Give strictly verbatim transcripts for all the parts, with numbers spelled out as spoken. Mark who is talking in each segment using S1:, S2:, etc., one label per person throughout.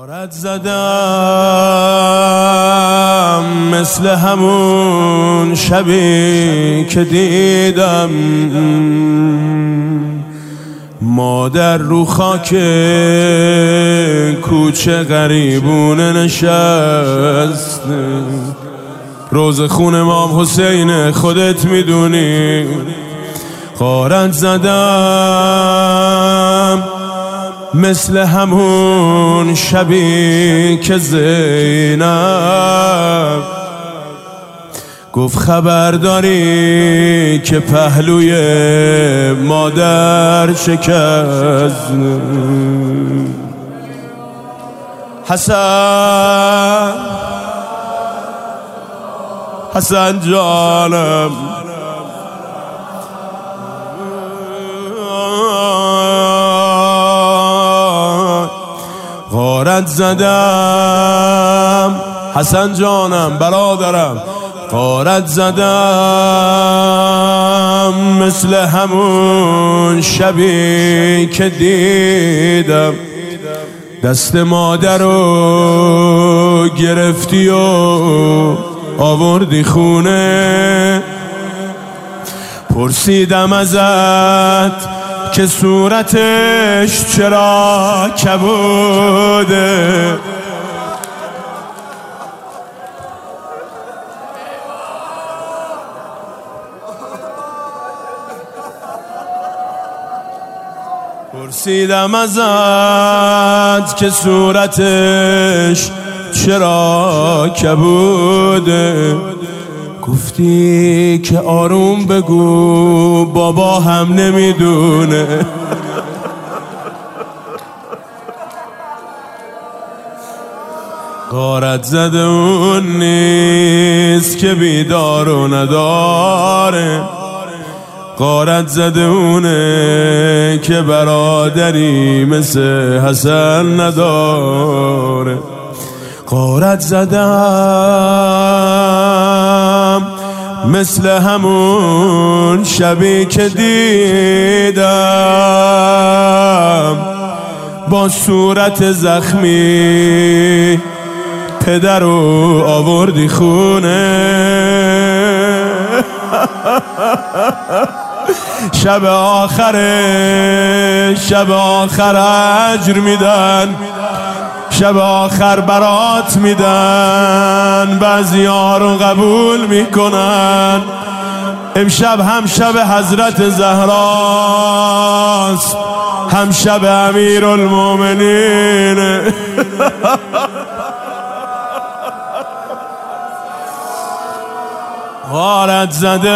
S1: غارت زدم مثل همون شبی که دیدم مادر رو خاک کوچه غریبونه نشست. روز خون امام حسین خودت میدونی. غارت زدم مثل همون شبی که زینب گفت خبرداری که پهلوی مادر شکست. حسن حسن جانم غارت زدم حسن جانم برادرم. غارت زدم مثل همون شبی که دیدم دست مادر رو گرفتی و آوردی خونه. پرسیدم ازت که صورتش چرا کبوده. پرسیدم ازت که صورتش چرا کبوده. گفتی که آروم بگو بابا هم نمیدونه. غارت زده اون نیست که بیدار و نداره. غارت زده اونه که برادری مثل حسن نداره. غارت زدم مثل همون شبی که دیدم با صورت زخمی پدر رو آوردی خونه. شب آخره شب آخر اجر میدن، شب آخر برات میدن، بعضی ها رو قبول میکنن. امشب هم شب حضرت زهراست، هم شب امیر المومنین. غارت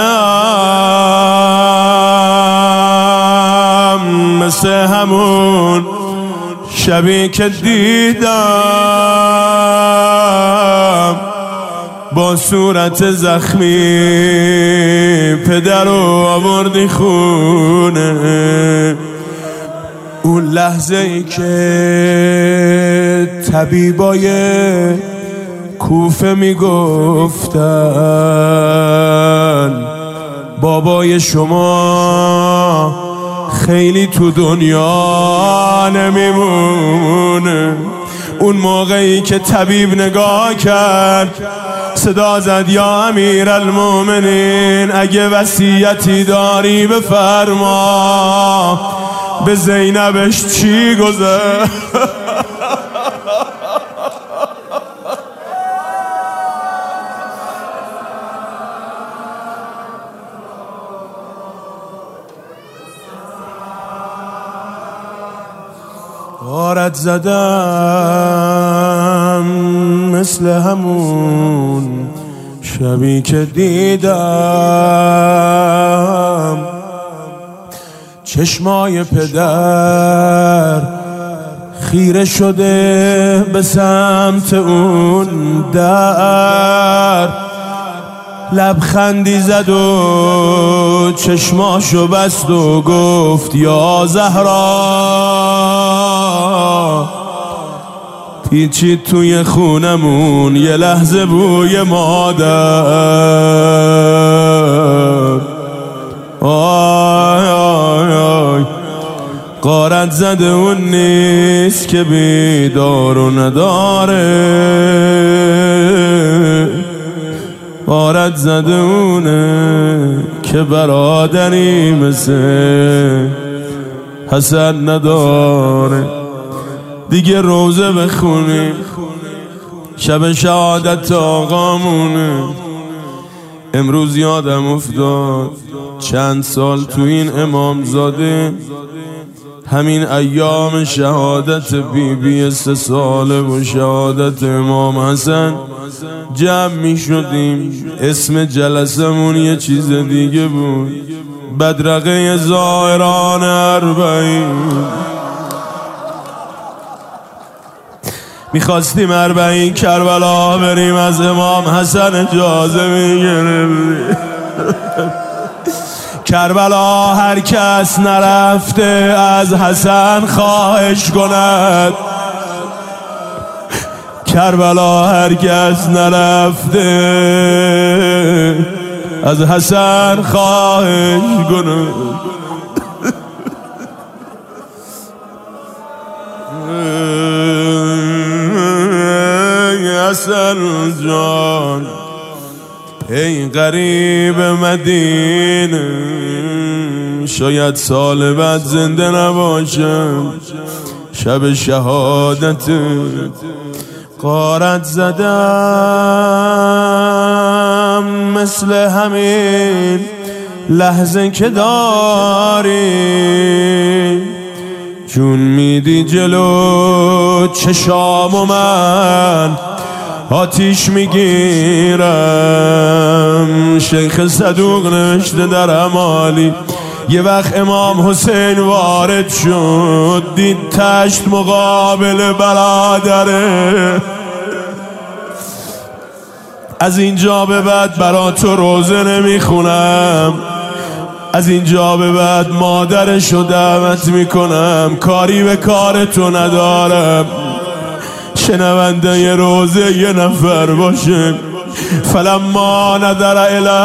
S1: زدم مثل همون شبی که دیدم با صورت زخمی پدر رو آوردی خونه. اون لحظه ای که طبیبای کوفه میگفتن بابای شما خیلی تو دنیا نمیمونه، اون موقعی که طبیب نگاه کرد صدا زد یا امیر المومنین اگه وصیتی داری بفرما، به زینبش چی گذشت؟ غارت زدم مثل همون شبی که دیدم چشمای پدر خیره شده به سمت اون در، لبخندی زد و چشماشو بست و گفت یا زهرا پیچید توی خونمون یه لحظه بوی مادر. آی آی آی غارت غارت زده اون نیست که بیدار و نداره، غارت زده اونه که برادری مثل حسن نداره. دیگه روزه بخونی شب شهادت آقامونه. امروز یادم افتاد چند سال تو این امامزاده همین ایام شهادت بی بی سه ساله و شهادت امام حسن جمع می شدیم. اسم جلسمون یه چیز دیگه بود، بدرقه زائران اربعین. میخواستیم اربعین کربلا بریم، از امام حسن اجازه میگرفتیم. کربلا هر کس نرفته از حسن خواهش کند، کربلا هر کس نرفته از حسن خواهش کند. حسن جان ای غریب مدینه، شاید سال بعد زنده نباشم. شب شهادت غارت زدم مثل همین لحظه که داری، چون میدی جلو چشام و من آتیش میگیرم. شیخ صدوق نوشته در امالی یه وقت امام حسین وارد شد، دید تشت مقابل برادره. از اینجا به بعد برا تو روزه نمیخونم، از اینجا به بعد مادرشو دعوت میکنم، کاری به کار تو ندارم. شنونده ی روزه یه نفر باشه. فلما نظر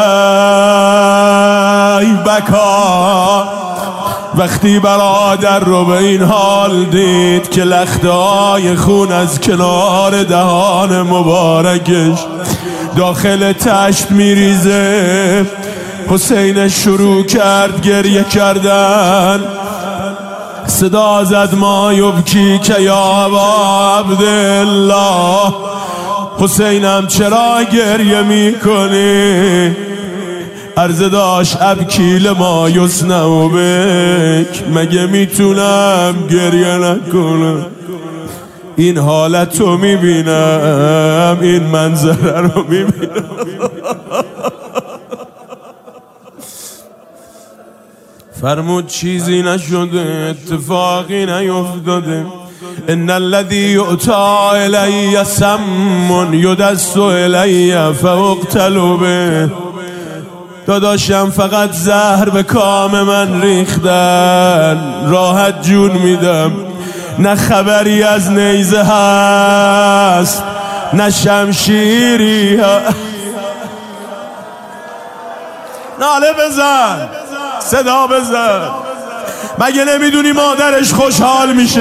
S1: الی بکا، وقتی برادر رو به این حال دید که لخته‌های خون از کنار دهان مبارکش داخل تشت میریزه، حسین شروع کرد گریه کردن. صدا زد ما یبکی که یا ابا عبدالله، حسینم چرا گریه میکنی؟ عرض داشت ابکی لما یصنع بک، مگه میتونم گریه نکنم؟ این حالت رو میبینم، این منظره رو میبینم. فرمود چیزی نشده، اتفاقی نیفتاده. ان الذی یؤتی الی سم یدس الی فاقتل به. داداشم فقط زهر به کام من ریختن، راحت جون میدم. نه خبری از نیزه هست نه شمشیری هست. ناله بزن، صدا بزن، مگه نمیدونی مادرش خوشحال میشه؟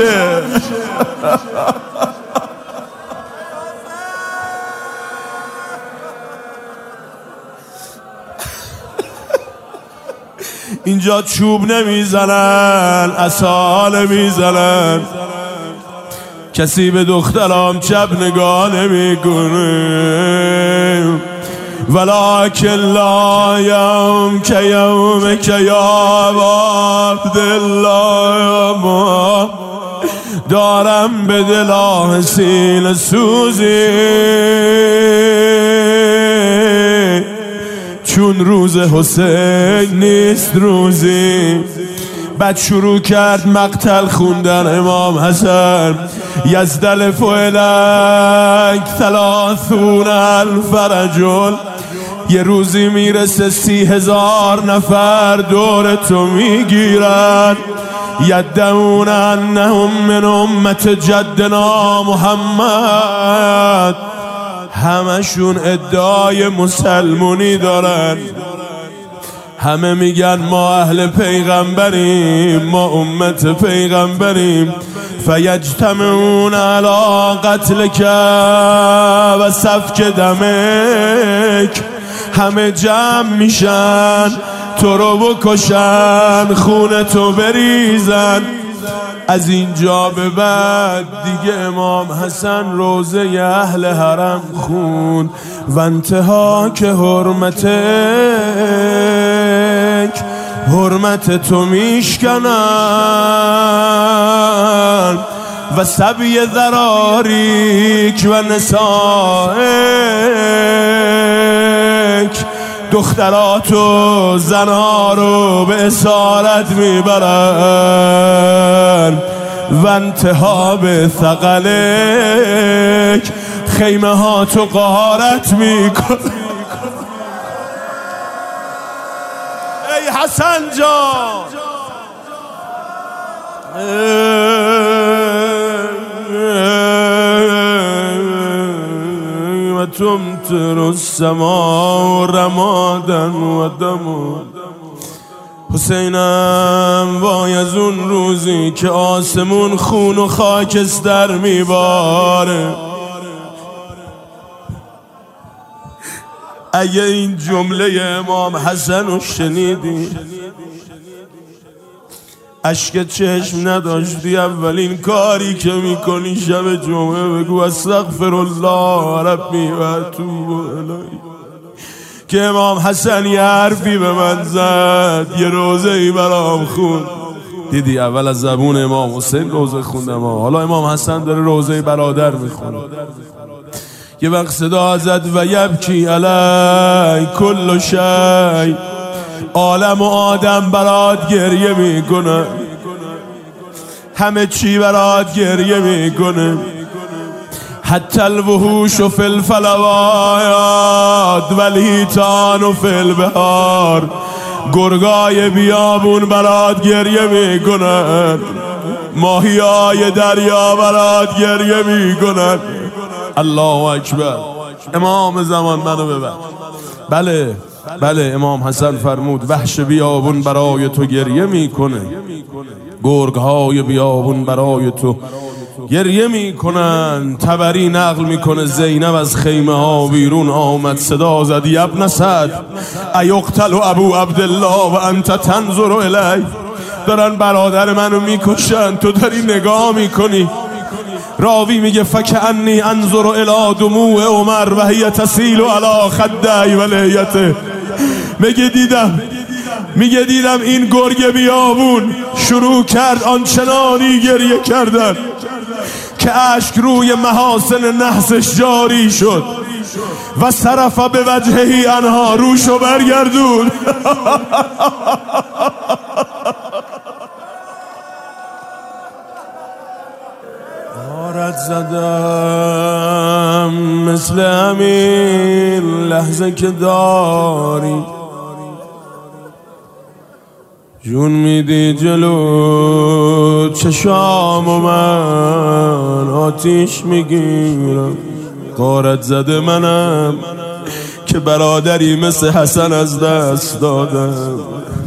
S1: اینجا چوب نمیزنن، عصا نمیزنن، کسی به دخترام چپ نگاه نمیکنه. ولکن لا یوم که یوم که یا عبدالله، ما دارم به دل سینه سوزی، چون روز حسین نیست روزی. بعد شروع کرد مقتل خوندن امام حسن. یزدلف الک ثلاثون الف رجل، یه روزی میرسه سی هزار نفر دور تو میگیرن. یدعون انهم من امت جدنا محمد، همشون ادعای مسلمونی دارن، همه میگن ما اهل پیغمبریم، ما امت پیغمبریم. فیجتمعون علی قتلک و سفک دمک، همه جمع میشن تو رو بکشن، خون تو بریزن. از اینجا به بعد دیگه امام حسن روزه اهل حرم خوند و انتها که حرمتک، حرمت تو میشکنن و سبی ذراریک و نسائک، دخترات و زنها رو به اسارت میبرن و انتها به ثقلک، خیمه ها تو غارت میکن. ای حسن جان، و تمطر السماء رمادا و دما. حسینم وای از اون روزی که آسمون خون و خاکستر میباره. اگه این جمله امام حسن رو شنیدی اشک چشم نداشتی، اولین کاری که میکنی شب جمعه بگو استغفر الله ربی و اتوب الیه. که امام حسن یه حرفی به من زد، یه روزه ای برام خوند. دیدی اول از زبون امام حسین روزه خوندم، حالا امام حسن داره روزه برادر میخونه. یه وقت صدا زد و یبکی علی کل شی، عالم و آدم برات گریه میکنه، همه چی برات گریه میکنه. حتی الوحوش فی الفلوات والحیتان و فی البحار، گرگای بیابون برات گریه میکنن، ماهیای دریا برات گریه میکنن. الله اکبر. امام زمان منو ببر. بله بله امام حسن فرمود وحش بیابون برای تو گریه میکنه، گرگهای بیابون برای تو گریه میکنن. تبری نقل میکنه زینب از خیمه ها بیرون آمد، صدا زد ابن سعد ایقتل ابو عبدالله و انت تنظر الی، دارن برادر منو میکشن تو داری نگاه میکنی. راوی میگه فکأنی انظر الی دموع عمر و هی تسیل علی خدی و لحیته. میگه دیدم میگه دیدم این گرگ بیابون شروع کرد آنچنانی گریه کردن که اشک روی محاسن نحسش جاری شد و صرف به وجهی انها، روشو برگردون. آرد زدم مثل همین لحظه که داری، جون میدی جلو چشام و من آتیش میگیرم. غارت زده منم که برادری مثل حسن از دست دادم.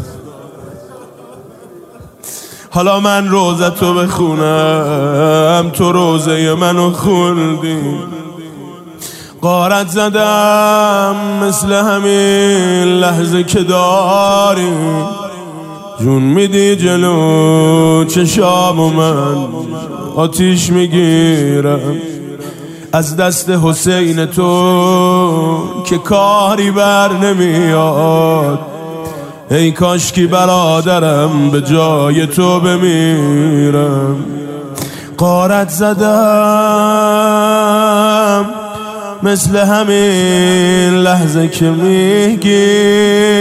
S1: حالا من روزه تو بخونم، تو روزه منو خوندی. غارت زدم مثل همین لحظه که داری، جون میدی جلو چشام و من آتیش میگیرم. از دست حسین تو که کاری بر نمیاد، ای کاش کی برادرم به جای تو بمیرم. غارت زدم مثل همین لحظه که میگی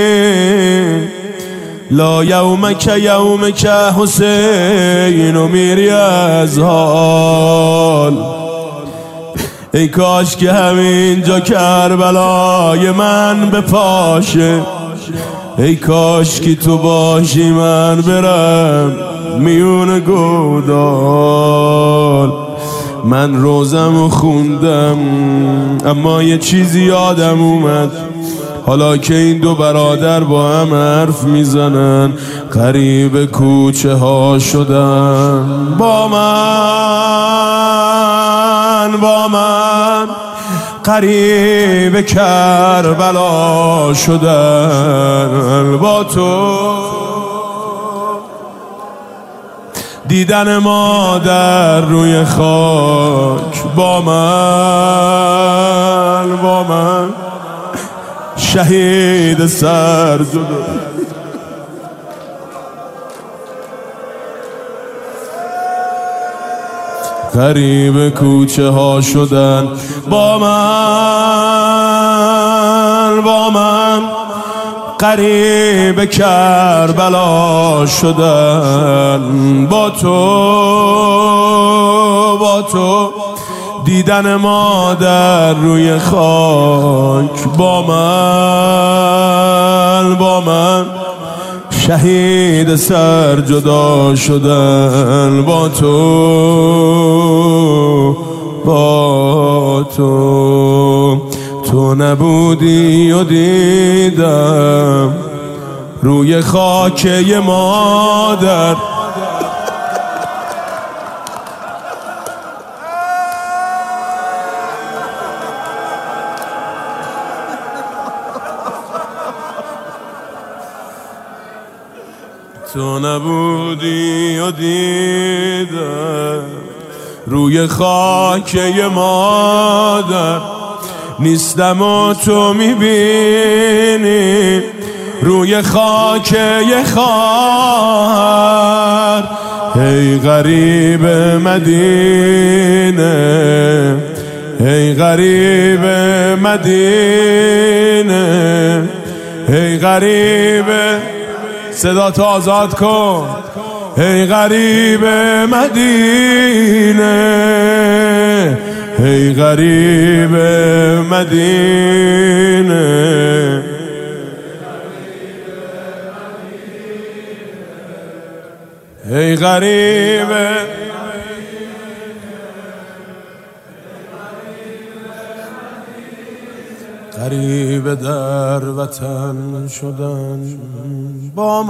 S1: لا یومک یومک حسین و میری از حال. ای کاش که همینجا کربلای من بپاشه، ای کاش که تو باشی من برم میون گودال. من روزم خوندم اما یه چیزی یادم اومد، حالا که این دو برادر با هم حرف میزنن غریب کوچه ها شدن. با من با من غریب کربلا شدن. با تو دیدن مادر روی خاک. با من با من شهید سر جدا. غریب کوچه ها شدن. با من با من غریب کربلا شدن. با تو با تو دیدن مادر روی خاک. با من با من شهید سر جدا شدن. با تو با تو تو نبودی و دیدم روی خاک مادر. تو نبودی و دیدم روی خاک مادر. نیستم و تو میبینی روی خاک خواهر. ای غریب مدینه ای غریب مدینه ای غریب صدا تو آزاد کن. ای غریب مدینه ای غریب مدینه ای غریب غریب در وطن شدن. با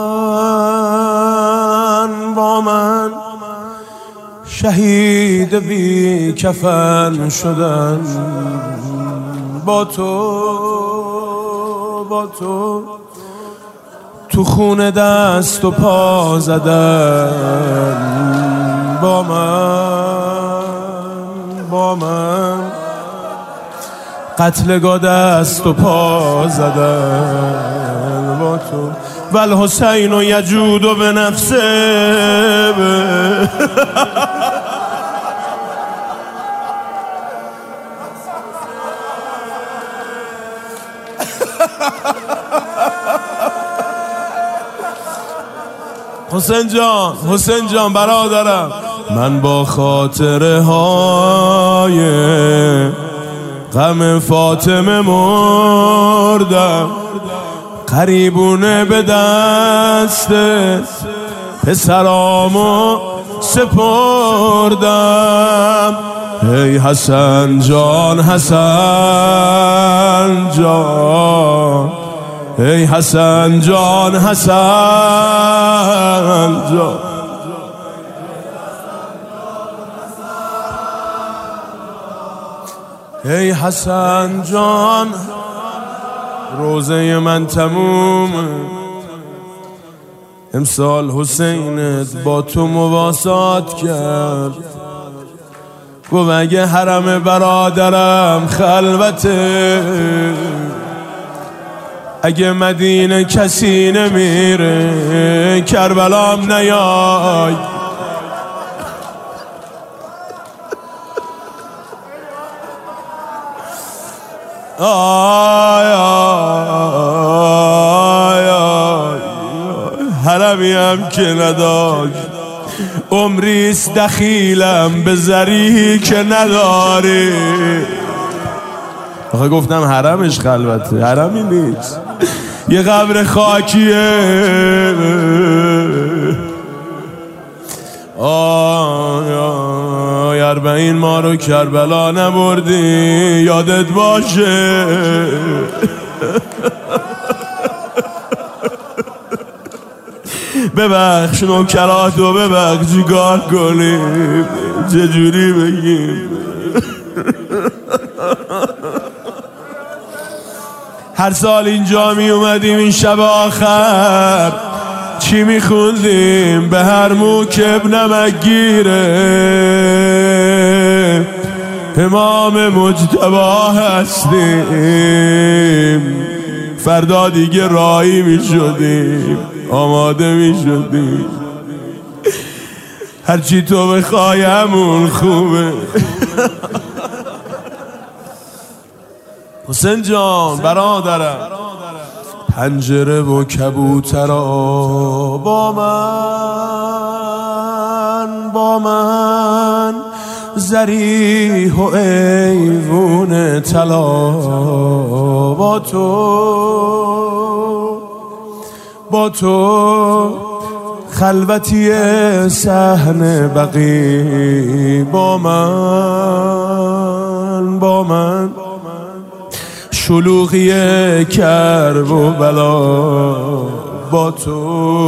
S1: من با من شهید بی کفن شدن. با تو با تو تو خون دست و پا زدن. با من با من قتلگاه دست و پا زدن. با تو والحسین و یجود و به نفسه حسین جان حسین جان برادرم. من با خاطره های غم فاطمه مردم. قریبونه به دست پسرامو سپردم. ای حسن جان حسن جان ای حسن جان حسن جان ای حسن جان. روزه من تموم امسال حسینت با تو مواسات کرد. گفت اگه حرم برادرم خلوته اگه مدینه کسی نمیره کربلام نیای. آی آی آی حرمی هم که نداشت عمریست دخیلم به زری که نداری. آخه گفتم حرمش خلوته، حرمی نیست، یه قبر خاکیه. آی آی اربعین ما رو کربلا نبردی، یادت باشه. ببخش نوکراتو ببخش چیکار کنیم چجوری بگیم هر سال اینجا می اومدیم این شب آخر چی می خوندیم به هر موکب نمک گیره امام مجتبی هستیم فردا دیگه رایی می شدیم آماده می شدیم هرچی تو بخوایمون خوبه حسین جان برادرم پنجره و کبوترا با من با من زریح و ایوون طلا با تو با تو خلوتی صحن بقی با من با من شلوغی کرب و بلا با تو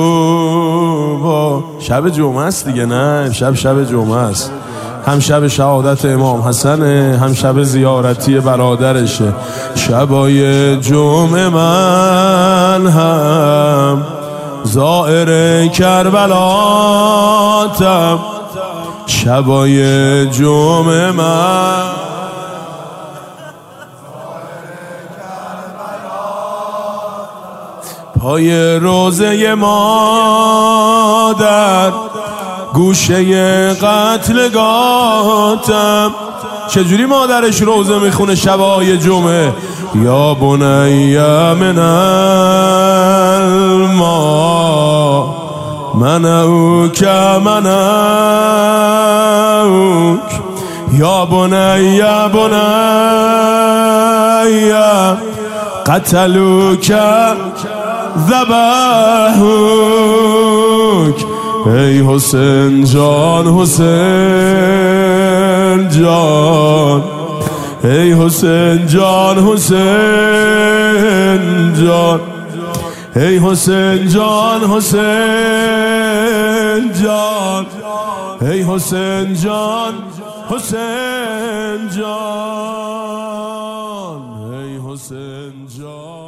S1: با شب جمعه است دیگه نه شب شب جمعه است هم شب شهادت امام حسنه هم شب زیارتی برادرشه شبای جمعه من هم زائر کربلاتم شبای جمعه من پای روزه مادر گوشه قتلگاتم چجوری مادرش روزه میخونه شبای جمعه یا بنی من الما منعوک منعوک یا بنی یا بنی قتلوک ذبحوک ای حسین جان حسین جان ای حسین جان حسین جان ای حسین جان حسین جان ای حسین جان حسین جان ای حسین جان